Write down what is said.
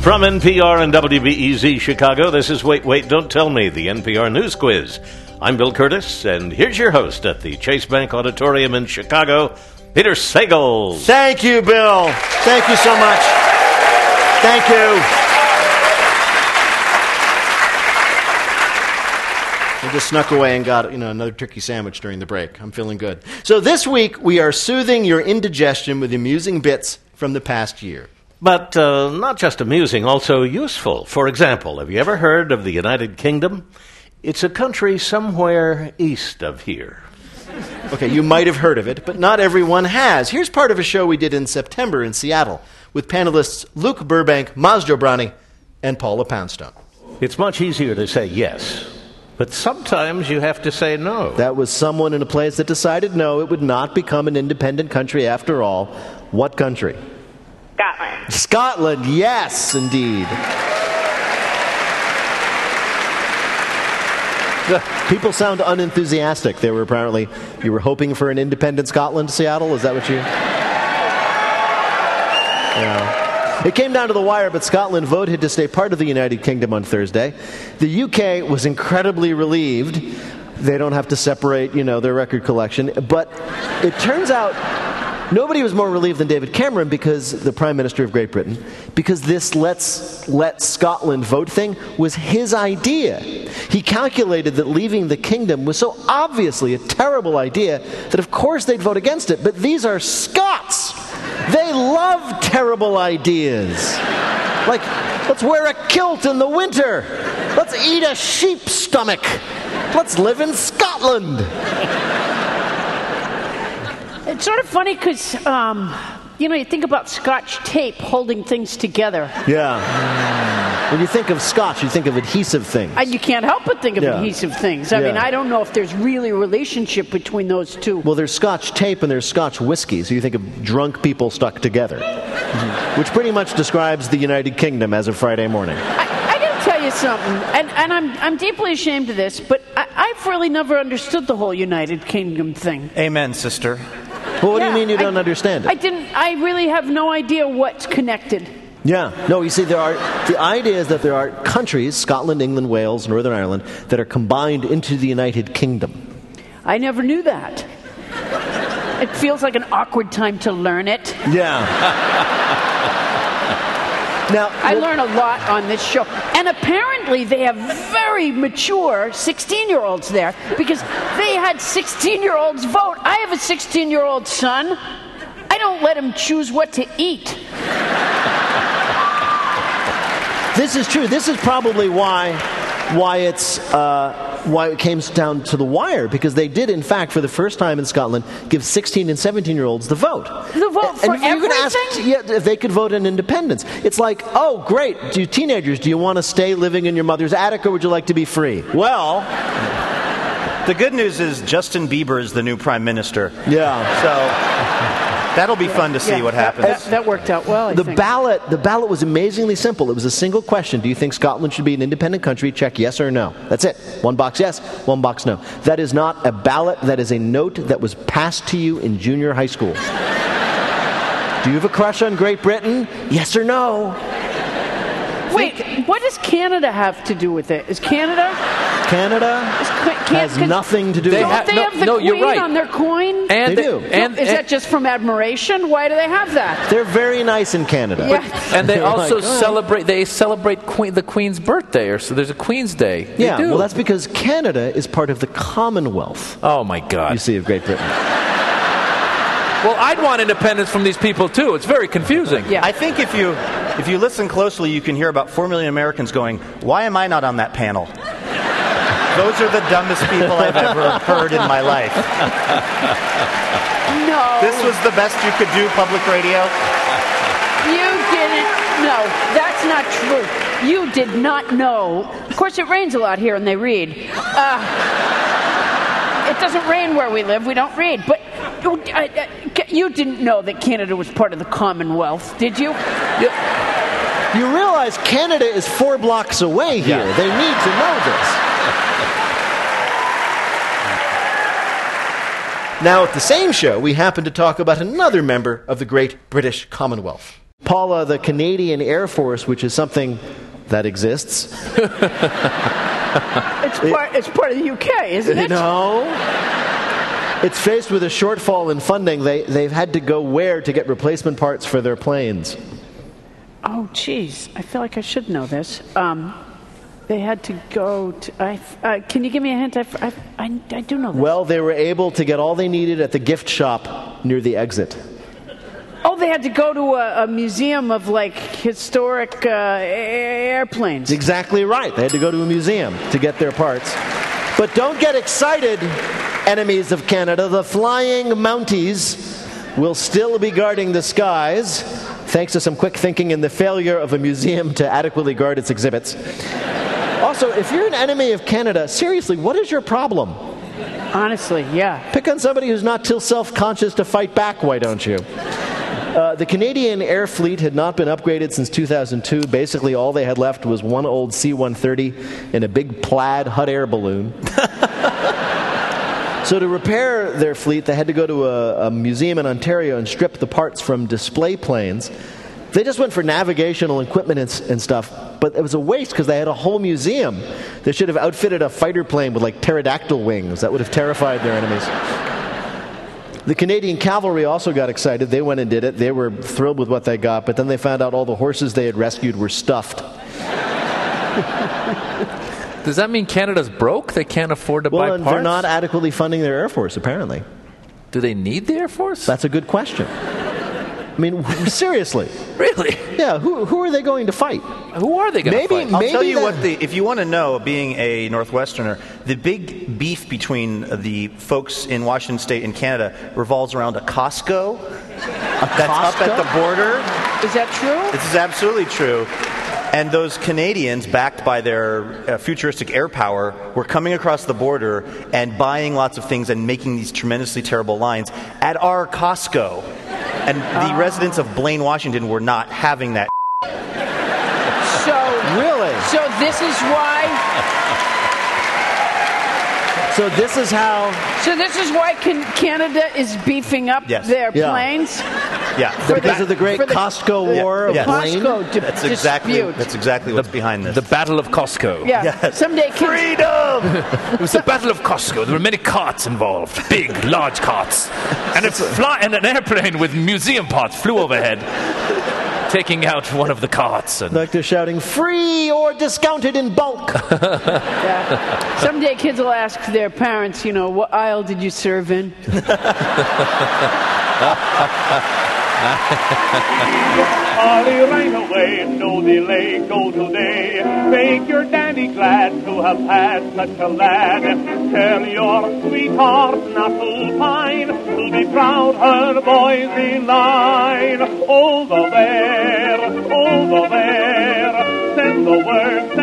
From NPR and WBEZ Chicago, this is Wait, Wait, Don't Tell Me, the NPR News Quiz. I'm Bill Curtis, and here's your host at the Chase Bank Auditorium in Chicago, Peter Sagal. Thank you, Bill. Thank you so much. Thank you. I just snuck away and got another turkey sandwich during the break. I'm feeling good. So this week, we are soothing your indigestion with amusing bits from the past year. But not just amusing, also useful. For example, have you ever heard of the United Kingdom? It's a country somewhere east of here. Okay, you might have heard of it, but not everyone has. Here's part of a show we did in September in Seattle with panelists Luke Burbank, Maz Jobrani, and Paula Poundstone. It's much easier to say yes, but sometimes you have to say no. That was someone in a place that decided no, it would not become an independent country after all. What country? Scotland. Scotland, yes, indeed. People sound unenthusiastic. You were hoping for an independent Scotland, Seattle? Is that what you... Yeah. It came down to the wire, but Scotland voted to stay part of the United Kingdom on Thursday. The UK was incredibly relieved. They don't have to separate, their record collection. But it turns out nobody was more relieved than David Cameron, because the Prime Minister of Great Britain, because this let's let Scotland vote thing was his idea. He calculated that leaving the kingdom was so obviously a terrible idea that of course they'd vote against it. But these are Scots. They love terrible ideas. Like, let's wear a kilt in the winter. Let's eat a sheep's stomach. Let's live in Scotland. It's sort of funny because, you think about Scotch tape holding things together. Yeah. When you think of Scotch, you think of adhesive things. And you can't help but think of adhesive things. I mean, I don't know if there's really a relationship between those two. Well, there's Scotch tape and there's Scotch whiskey, so you think of drunk people stuck together, which pretty much describes the United Kingdom as of Friday morning. I got to tell you something, and I'm deeply ashamed of this, but I've really never understood the whole United Kingdom thing. Amen, sister. Well, what do you mean you don't understand it? I really have no idea what's connected. Yeah. No, you see, the idea is that there are countries, Scotland, England, Wales, Northern Ireland, that are combined into the United Kingdom. I never knew that. It feels like an awkward time to learn it. Yeah. Now, I learn a lot on this show. And apparently they have very mature 16-year-olds there, because they had 16-year-olds vote. I have a 16-year-old son. I don't let him choose what to eat. This is true. This is probably why it came down to the wire, because they did, in fact, for the first time in Scotland, give 16 and 17-year-olds the vote. The vote for everything? You're going to ask if they could vote in independence. It's like, oh, great, teenagers, do you want to stay living in your mother's attic, or would you like to be free? Well, the good news is Justin Bieber is the new prime minister. Yeah. So that'll be fun to see what happens. That worked out well, I think. The ballot was amazingly simple. It was a single question. Do you think Scotland should be an independent country? Check yes or no. That's it. One box yes, one box no. That is not a ballot. That is a note that was passed to you in junior high school. Do you have a crush on Great Britain? Yes or no? Wait, what does Canada have to do with it? Is Canada has nothing to do with it. Don't they have the queen on their coin? And they do. Is that just from admiration? Why do they have that? They're very nice in Canada. Yeah. And they also celebrate the Queen's birthday, so there's a Queen's Day. Yeah, well, that's because Canada is part of the Commonwealth. Oh, my God. You see, of Great Britain. Well, I'd want independence from these people, too. It's very confusing. Yeah. I think if you listen closely, you can hear about 4 million Americans going, why am I not on that panel? Those are the dumbest people I've ever heard in my life. No. This was the best you could do, public radio? You didn't. No, that's not true. You did not know. Of course, it rains a lot here and they read. It doesn't rain where we live. We don't read. But you didn't know that Canada was part of the Commonwealth, did you? You realize Canada is 4 blocks away here. Yeah. They need to know this. Now, at the same show, we happen to talk about another member of the great British Commonwealth. Paula, the Canadian Air Force, which is something that exists. It's part of the UK, isn't it? No. It's faced with a shortfall in funding. They've had to go where to get replacement parts for their planes? Oh, geez. I feel like I should know this. They had to go to... can you give me a hint? I do know this. Well, they were able to get all they needed at the gift shop near the exit. Oh, they had to go to a museum of, like, historic airplanes. Exactly right. They had to go to a museum to get their parts. But don't get excited, enemies of Canada. The Flying Mounties will still be guarding the skies, thanks to some quick thinking and the failure of a museum to adequately guard its exhibits. Also, if you're an enemy of Canada, seriously, what is your problem? Honestly, yeah. Pick on somebody who's not too self-conscious to fight back, why don't you? The Canadian Air Fleet had not been upgraded since 2002. Basically, all they had left was one old C-130 and a big plaid hot air balloon. So to repair their fleet, they had to go to a museum in Ontario and strip the parts from display planes. They just went for navigational equipment and stuff, but it was a waste because they had a whole museum. They should have outfitted a fighter plane with like pterodactyl wings. That would have terrified their enemies. The Canadian Cavalry also got excited. They went and did it. They were thrilled with what they got, but then they found out all the horses they had rescued were stuffed. Does that mean Canada's broke? They can't afford to buy parts? Well, they're not adequately funding their Air Force, apparently. Do they need the Air Force? That's a good question. I mean, seriously. Really? Yeah, who are they going to fight? Who are they going to fight? I'll tell you what, if you want to know, being a Northwesterner, the big beef between the folks in Washington State and Canada revolves around a Costco that's up at the border. Is that true? This is absolutely true. And those Canadians, backed by their futuristic air power, were coming across the border and buying lots of things and making these tremendously terrible lines at our Costco. And the residents of Blaine, Washington were not having that. Really? So this is why... So this is how... So this is why Canada is beefing up their planes? Yeah. Because of the great Costco war of Blaine? That's exactly what's behind this. The Battle of Costco. Yeah. Yes. Someday freedom! It was the Battle of Costco. There were many carts involved. Big, large carts. And and an airplane with museum parts flew overhead, taking out one of the carts. And like they're shouting, free or discounted in bulk. Yeah. Someday kids will ask their parents, what aisle did you serve in? Hurry right away, no delay, go today. Make your daddy glad to have had such a lad. Tell your sweetheart not to pine, to be proud her boys in line. Over there, send the word.